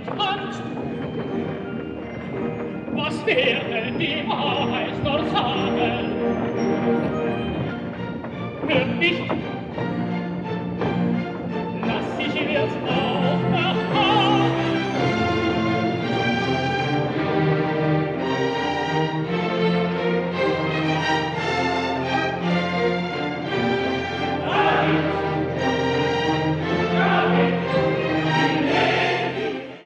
kannst du? Was wäre die Wahrheit dort sagen?